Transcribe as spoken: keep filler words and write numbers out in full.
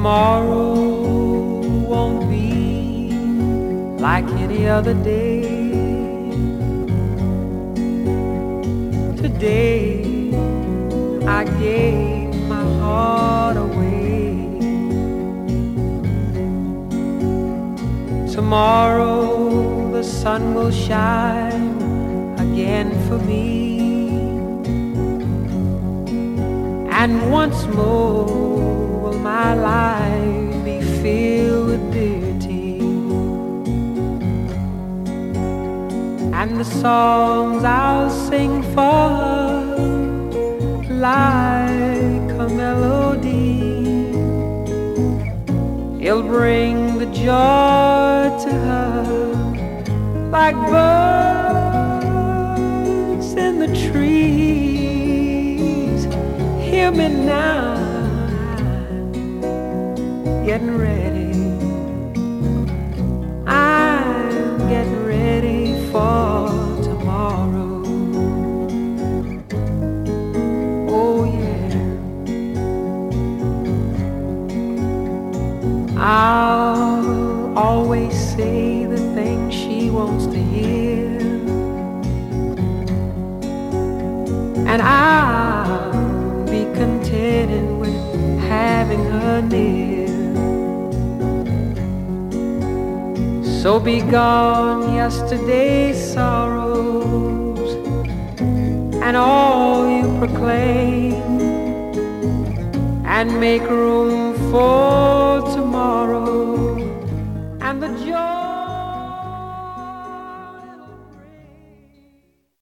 Tomorrow won't be like any other day. Today I gave my heart away. Tomorrow the sun will shine again for me, and once more will my life be filled with beauty, and the songs I'll sing for her like a melody, it'll bring the joy to her like birds in the trees. Hear me now, getting ready. I'm getting ready for tomorrow. Oh yeah. I'll always say the things she wants to hear, and I'll be contented with having her near. So be gone yesterday's sorrows and all you proclaim, and make room for tomorrow and the joy